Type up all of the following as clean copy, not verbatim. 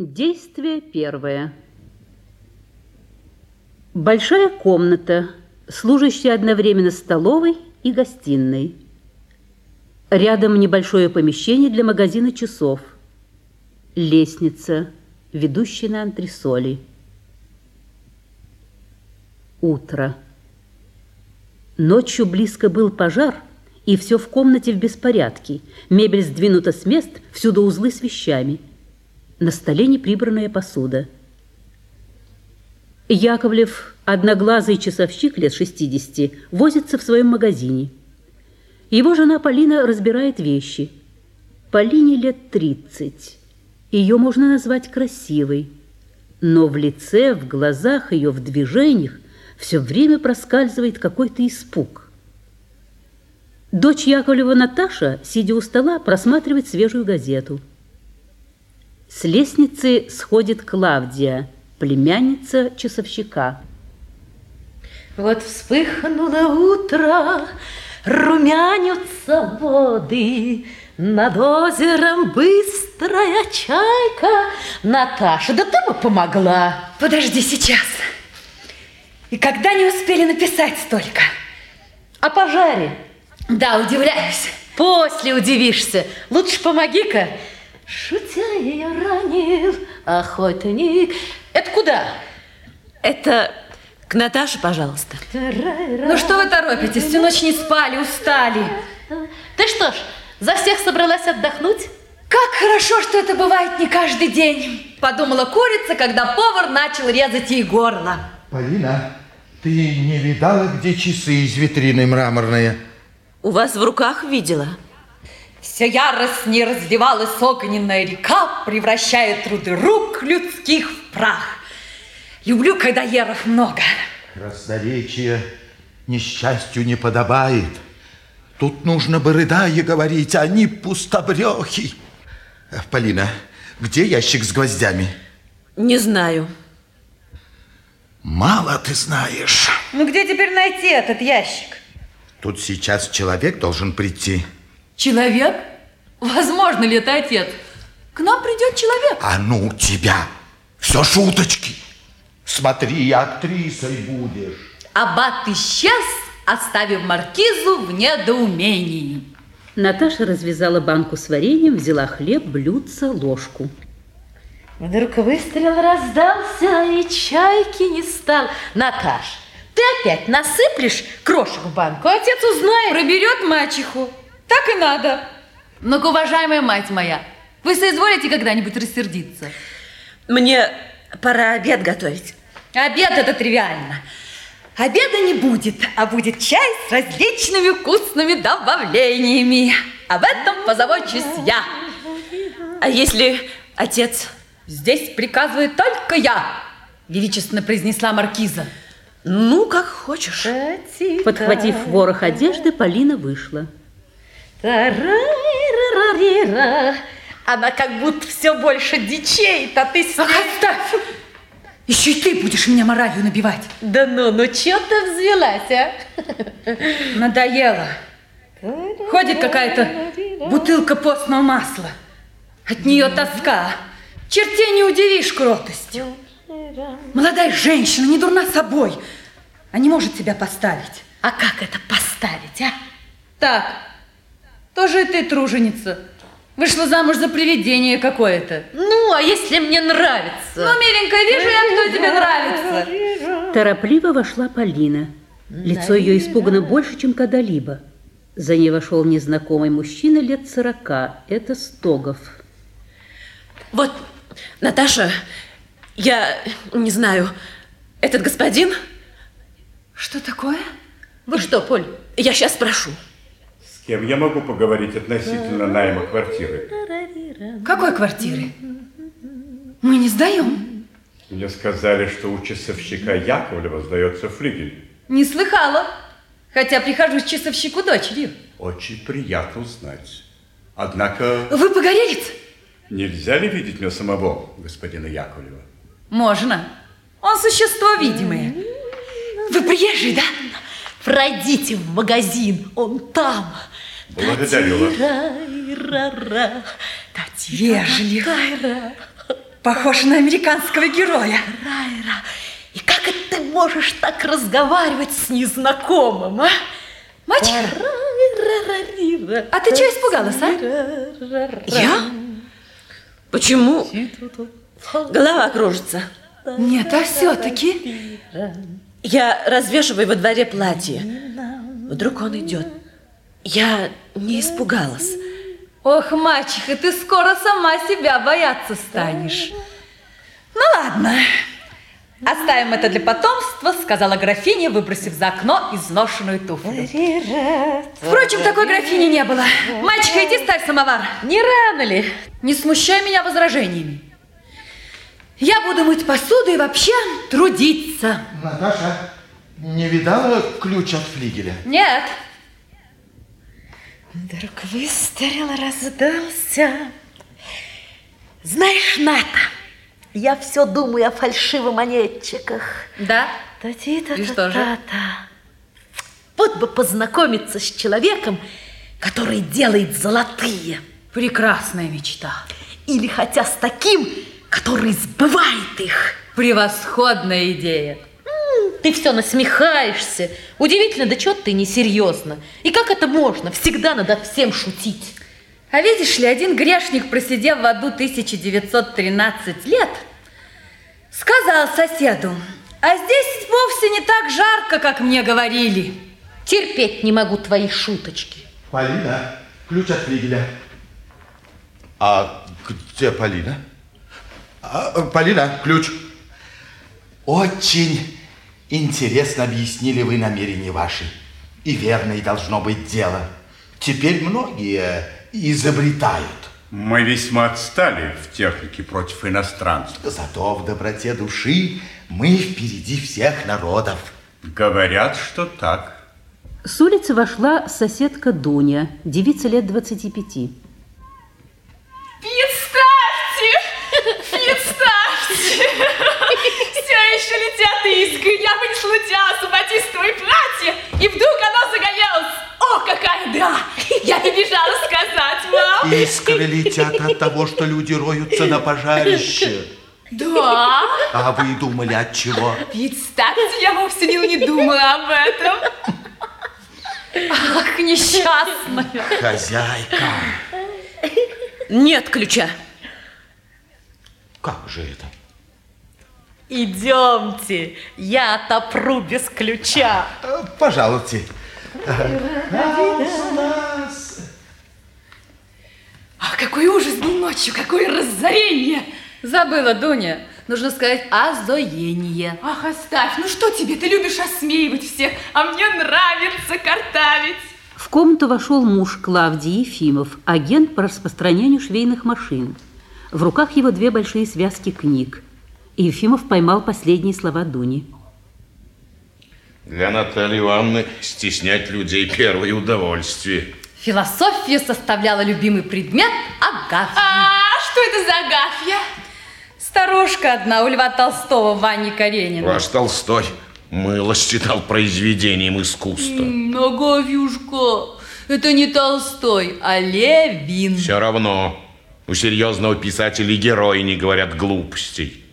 Действие первое. Большая комната, служащая одновременно столовой и гостиной. Рядом небольшое помещение для магазина часов. Лестница, ведущая на антресоли. Утро. Ночью близко был пожар, и все в комнате в беспорядке. Мебель сдвинута с мест, всюду узлы с вещами. На столе неприбранная посуда. Яковлев, одноглазый часовщик лет 60, возится в своем магазине. Его жена Полина разбирает вещи. Полине лет 30. Ее можно назвать красивой. Но в лице, в глазах ее, в движениях все время проскальзывает какой-то испуг. Дочь Яковлева Наташа, сидя у стола, просматривает свежую газету. С лестницы сходит Клавдия, племянница часовщика. Вот вспыхнуло утро, румянятся воды, над озером быстрая чайка. Наташа, да ты бы помогла. Подожди сейчас. И когда не успели написать столько? О пожаре. Да, удивляюсь. После удивишься. Лучше помоги-ка. Шутя ее ранил охотник. Это куда? Это к Наташе, пожалуйста. Ну что вы торопитесь? Всю ночь не спали, устали. Ты что ж, за всех собралась отдохнуть? Как хорошо, что это бывает не каждый день. Подумала курица, когда повар начал резать ей горло. Полина, ты не видала, где часы из витрины мраморные? У вас в руках видела. Все яростнее разливалась огненная река, превращая труды рук людских в прах. Люблю, когда еров много. Красноречие несчастью не подобает. Тут нужно бы рыдая говорить, а не пустобрехи. Полина, где ящик с гвоздями? Не знаю. Мало ты знаешь. Ну где теперь найти этот ящик? Тут сейчас человек должен прийти. Человек? Возможно ли это, отец? К нам придет человек. А ну тебя! Все шуточки. Смотри, актрисой будешь. Аббат исчез, оставив маркизу в недоумении. Наташа развязала банку с вареньем, взяла хлеб, блюдце, ложку. Вдруг выстрел раздался, и чайки не стал. Наташ, ты опять насыплешь крошек в банку, отец узнает. Проберет мачеху. Так и надо. Ну-ка, уважаемая мать моя, вы соизволите когда-нибудь рассердиться? Мне пора обед готовить. Обед это тривиально. Обеда не будет, а будет чай с различными вкусными добавлениями. Об этом позабочусь я. А если отец... Здесь приказывает только я, величественно произнесла маркиза. Ну, как хочешь. Подхватив ворох одежды, Полина вышла. Она как будто все больше дичеет, а ты с ней... Оставь! Еще и ты будешь меня моралью набивать. Да ну че ты взвелась, а? Надоело. Ходит какая-то бутылка постного масла. От нее тоска. Чертей не удивишь кротостью. Молодая женщина, не дурна собой, а не может себя поставить. А как это поставить, а? Так, тоже и ты труженица. Вышла замуж за привидение какое-то. Ну, а если мне нравится? Ну, миленькая, вижу я, кто тебе нравится. Торопливо вошла Полина. Лицо ее испугано больше, чем когда-либо. За ней вошел незнакомый мужчина лет 40. Это Стогов. Вот, Наташа, я не знаю, этот господин... Что такое? Вы что, Поль? Я сейчас спрошу. С кем я могу поговорить относительно найма квартиры? Какой квартиры? Мы не сдаем. Мне сказали, что у часовщика Яковлева сдается флигель. Не слыхала, хотя прихожу с часовщику дочерью. Очень приятно узнать. Однако... Вы погорелец? Нельзя ли видеть меня самого, господина Яковлева? Можно. Он существо видимое. Вы приезжий, да? Пройдите в магазин, он там. Благодарю вас. Вежливо. Похож на американского героя. Райра, и как это ты можешь так разговаривать с незнакомым, а? Мальчик, а ты чего испугалась, а? Я? Почему? Голова кружится. Нет, а все-таки. Я развешиваю во дворе платье. Вдруг он идет. Я не испугалась. Ох, мачеха, ты скоро сама себя бояться станешь. Ну ладно, оставим это для потомства, сказала графиня, выбросив за окно изношенную туфлю. Впрочем, такой графини не было. Мальчика, иди ставь самовар. Не рано ли? Не смущай меня возражениями. Я буду мыть посуду и вообще трудиться. Наташа, не видала ключ от флигеля? Нет. Вдруг выстрел раздался. Знаешь, Ната, я все думаю о фальшивомонетчиках. Да? Та-ти-та-та-та-та. И что же? Вот бы познакомиться с человеком, который делает золотые. Прекрасная мечта. Или хотя с таким, который сбывает их. Превосходная идея. Ты все насмехаешься. Удивительно, да чего ты несерьезно? И как это можно? Всегда надо всем шутить. А видишь ли, один грешник, просидев в аду 1913 лет, сказал соседу: а здесь вовсе не так жарко, как мне говорили. Терпеть не могу твои шуточки. Полина, ключ от флигеля. А где Полина? Полина, ключ. Очень интересно объяснили вы намерения ваши. И верно, и должно быть дело. Теперь многие изобретают. Мы весьма отстали в технике против иностранцев. Зато в доброте души мы впереди всех народов. Говорят, что так. С улицы вошла соседка Дуня, девица лет 25. Представьте! Все еще летят искры. Я вынесла теасу батистовое платье, и вдруг оно загорелось. О, какая дыра! Я побежала сказать вам. Искры летят от того, что люди роются на пожарище. Да? А вы думали, от чего? Представьте, я вовсе не думала об этом. Ах, несчастная. Хозяйка. Нет ключа. Как же это? Идемте, я отопру без ключа. Пожалуйте. Ах, какой ужас был ночью, какое разорение. Забыла, Дуня. Нужно сказать озоение. Ах, оставь, ну что тебе, ты любишь осмеивать всех, а мне нравится картавить. В комнату вошел муж Клавдии Ефимов, агент по распространению швейных машин. В руках его две большие связки книг. И Ефимов поймал последние слова Дуни. Для Натальи Ивановны стеснять людей первое удовольствие. Философия составляла любимый предмет Агафьи. А что это за Агафья? Старушка одна у Льва Толстого, Вани Каренина. Ваш Толстой мыло считал произведением искусства. Агафьюшка, это не Толстой, а Левин. Все равно у серьезного писателя герои не говорят глупостей.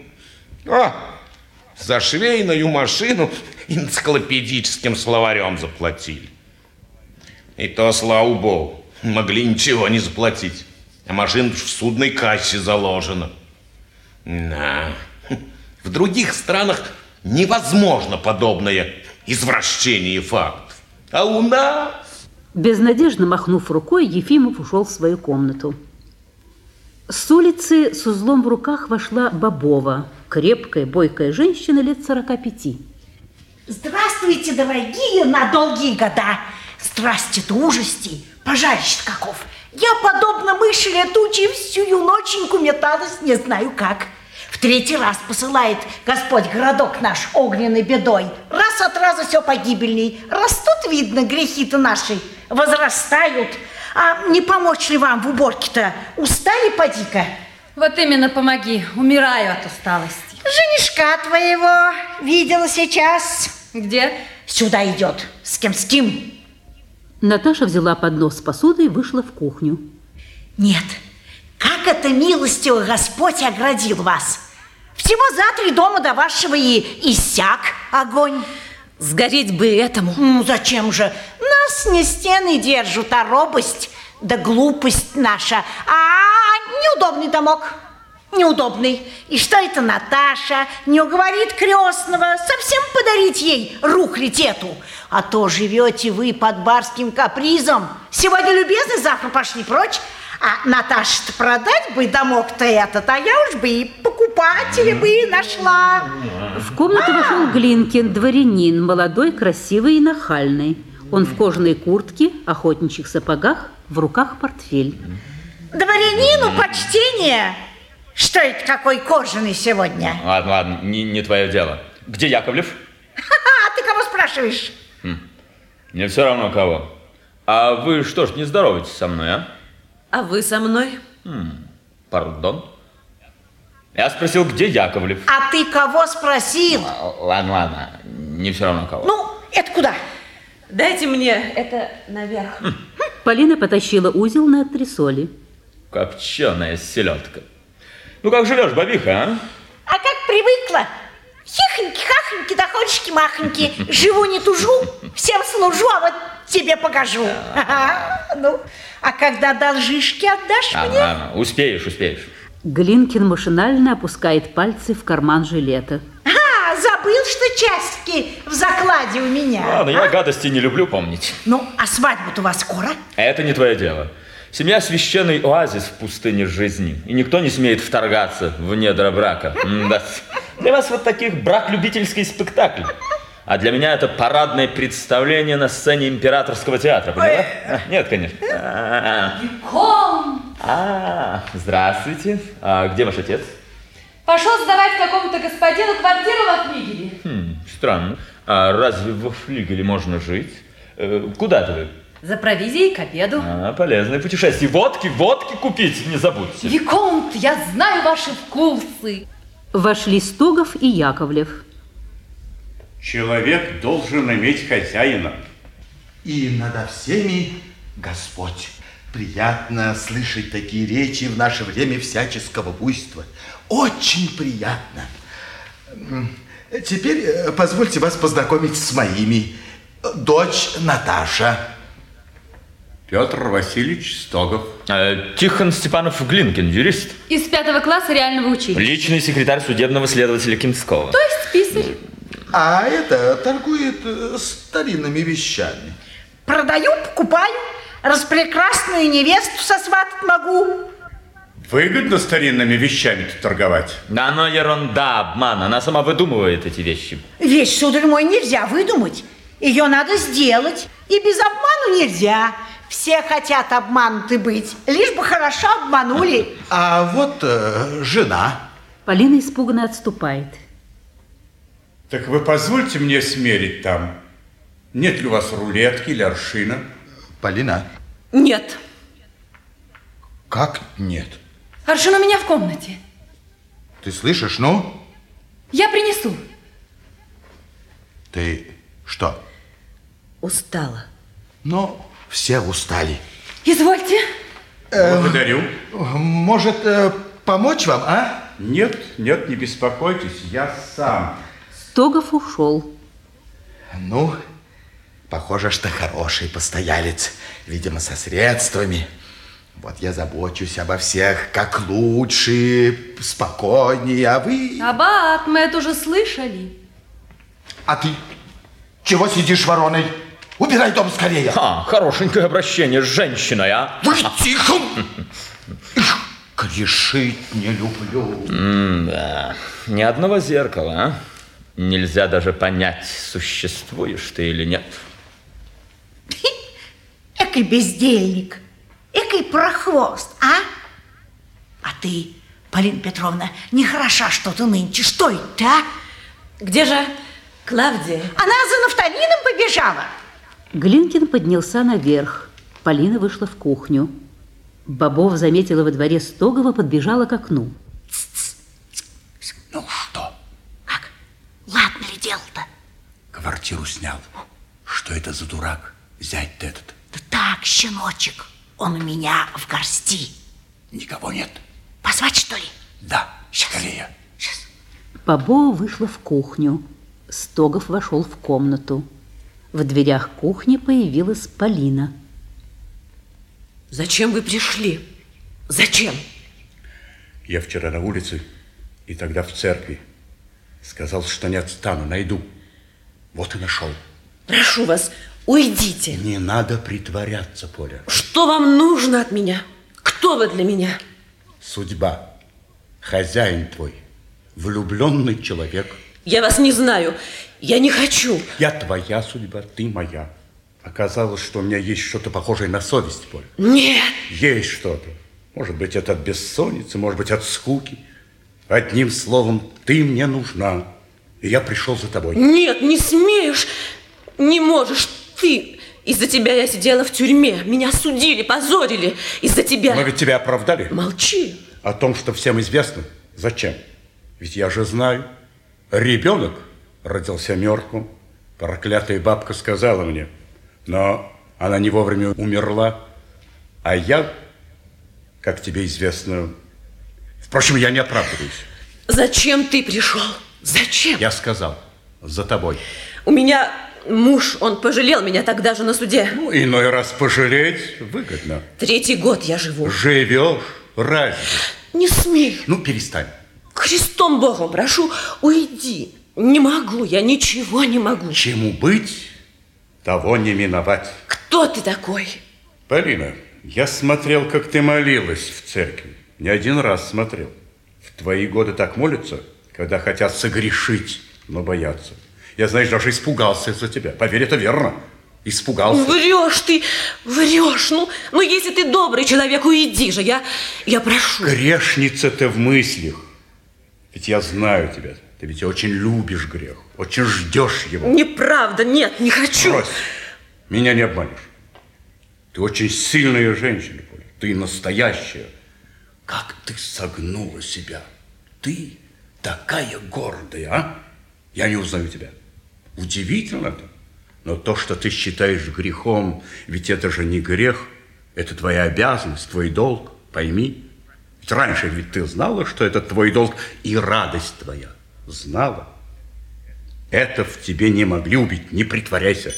За швейную машину энциклопедическим словарем заплатили. И то, слава богу, могли ничего не заплатить. А машина в судной кассе заложена. Да. В других странах невозможно подобное извращение фактов. А у нас... Безнадежно махнув рукой, Ефимов ушел в свою комнату. С улицы с узлом в руках вошла Бобова, крепкая, бойкая женщина лет 45. Здравствуйте, дорогие, на долгие года. Здрасте-то, ужасти, пожарище каков. Я, подобно мыши летучей, всю ноченьку металась, не знаю как. В третий раз посылает Господь городок наш огненной бедой. Раз от раза все погибельней. Растут, видно, грехи-то наши, возрастают. А не помочь ли вам в уборке-то? Устали, поди-ка? Вот именно помоги, умираю от усталости. Женишка твоего видела сейчас. Где? Сюда идет. С кем? Наташа взяла поднос с посудой и вышла в кухню. Нет, как это милостиво Господь оградил вас. Всего за 3 дома до вашего и иссяк огонь. Сгореть бы этому. Ну, зачем же? Нас не стены держат, а робость да глупость наша. Неудобный домок. Неудобный. И что это Наташа не уговорит крестного совсем подарить ей рухлядь эту? А то живете вы под барским капризом. Сегодня любезны, завтра пошли прочь. А Наташа-то продать бы домок-то этот, а я уж бы и покупателя бы нашла. В комнату вошел Глинкин, дворянин, молодой, красивый и нахальный. Он в кожаной куртке, охотничьих сапогах, в руках портфель. Дворянину почтение. Что это какой кожаный сегодня? Ладно, не твое дело. Где Яковлев? А ты кого спрашиваешь? Мне все равно кого. А вы что ж не здороваетесь со мной, а? А вы со мной? Пардон. Я спросил, где Яковлев. А ты кого спросил? Ладно, не все равно кого. Ну, это куда? Дайте мне это наверх. Полина потащила узел на антресоли. Копченая селедка. Ну как живешь, бабиха, а? А как привыкла. Хихоньки, хахоньки, доходчики-махоньки. Живу, не тужу, всем служу, а вот тебе покажу. Ну, а когда должишки отдашь мне? Ладно, успеешь. Глинкин машинально опускает пальцы в карман жилета. Забыл, что часики в закладе у меня. Ладно, я гадости не люблю помнить. Ну, а свадьба-то у вас скоро? Это не твое дело. Семья – священный оазис в пустыне жизни, и никто не смеет вторгаться в недра брака. Да. Для вас вот таких брак – любительский спектакль. А для меня это парадное представление на сцене императорского театра, поняла? Нет, конечно. Здравствуйте. А где ваш отец? Пошел сдавать какому-то господину квартиру во флигеле. Странно. А разве во флигеле можно жить? Куда-то вы? За провизией к обеду. Полезное путешествие. Водки купить не забудьте. Виконт, я знаю ваши вкусы. Вошли Стогов и Яковлев. Человек должен иметь хозяина. И надо всеми Господь. Приятно слышать такие речи в наше время всяческого буйства. Очень приятно. Теперь позвольте вас познакомить с моими. Дочь Наташа. Петр Васильевич Стогов. Тихон Степанов Глинкин, юрист. Из 5 класса реального училища. Личный секретарь судебного следователя Кинского. То есть писарь. А это торгует старинными вещами. Продаю, покупаю. Распрекрасную невесту сосватать могу. Выгодно старинными вещами-то торговать? Да, но ерунда, обман. Она сама выдумывает эти вещи. Вещь, сударь мой, нельзя выдумать. Ее надо сделать. И без обману нельзя. Все хотят обмануты быть, лишь бы хорошо обманули. А вот жена. Полина испуганно отступает. Так вы позвольте мне смерить там. Нет ли у вас рулетки или аршина? Полина. Нет. Как нет? Аршин у меня в комнате. Ты слышишь, ну? Я принесу. Ты что? Устала. Ну, все устали. Извольте. Благодарю. Может, помочь вам, а? Нет, не беспокойтесь, я сам. Стогов ушел. Ну, похоже, что хороший постоялец. Видимо, со средствами. Вот я забочусь обо всех, как лучше, спокойнее, а вы... Аббат, мы это уже слышали. А ты чего сидишь вороной? Убирай дом скорее. Хорошенькое обращение с женщиной, а? Вы тихо! Грешить не люблю. Да, ни одного зеркала, а? Нельзя даже понять, существуешь ты или нет. Экой бездельник, экой прохвост, а? А ты, Полина Петровна, нехороша что-то нынче. Что это, а? Где же Клавдия? Она за нафталином побежала. Глинкин поднялся наверх. Полина вышла в кухню. Бобов заметила во дворе Стогова, подбежала к окну. Ну что? Как? Ладно ли дело-то? Квартиру снял. Что это за дурак? Зять-то этот. Да так, щеночек, он у меня в горсти. Никого нет. Позвать, что ли? Да, Сейчас. скорее. Сейчас. Бобо вышла в кухню. Стогов вошел в комнату. В дверях кухни появилась Полина. Зачем вы пришли? Зачем? Я вчера на улице и тогда в церкви сказал, что не отстану, найду. Вот и нашел. Прошу вас, уйдите. Не надо притворяться, Поля. Что вам нужно от меня? Кто вы для меня? Судьба. Хозяин твой. Влюбленный человек. Я вас не знаю. Я не хочу. Я твоя судьба, ты моя. Оказалось, что у меня есть что-то похожее на совесть, Поля. Нет. Есть что-то. Может быть, это от бессонницы, может быть, от скуки. Одним словом, ты мне нужна. И я пришел за тобой. Нет, не смеешь. Не можешь ты. Из-за тебя я сидела в тюрьме. Меня судили, позорили. Из-за тебя. Но ведь тебя оправдали. Молчи. О том, что всем известно. Зачем? Ведь я же знаю. Ребенок родился мертвым. Проклятая бабка сказала мне. Но она не вовремя умерла. А я, как тебе известно... Впрочем, я не оправдываюсь. Зачем ты пришел? Зачем? Я сказал, за тобой. У меня муж, он пожалел меня тогда же на суде. Ну, иной раз пожалеть выгодно. 3-й год я живу. Живешь? Разве? Не смей. Ну, перестань. Христом Богом прошу, уйди. Не могу, я ничего не могу. Чему быть, того не миновать. Кто ты такой? Полина, я смотрел, как ты молилась в церкви. Не один раз смотрел. В твои годы так молятся, когда хотят согрешить, но боятся. Я, знаешь, даже испугался из-за тебя. Поверь, это верно. Испугался. Врешь ты, врешь. Ну, если ты добрый человек, уйди же. Я прошу. Грешница ты в мыслях. Ведь я знаю тебя. Ты ведь очень любишь грех. Очень ждешь его. Неправда, нет, не хочу. Брось. Меня не обманешь. Ты очень сильная женщина, Поля. Ты настоящая. Как ты согнула себя. Ты такая гордая, а? Я не узнаю тебя. Удивительно это. Но то, что ты считаешь грехом, ведь это же не грех. Это твоя обязанность, твой долг. Пойми. Ведь раньше ведь ты знала, что это твой долг и радость твоя. Знала. Это в тебе не могли убить. Не притворяйся.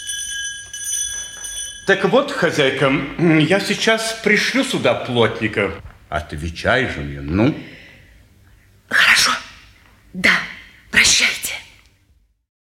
Так вот, хозяйка, я сейчас пришлю сюда плотника. Отвечай же мне, ну.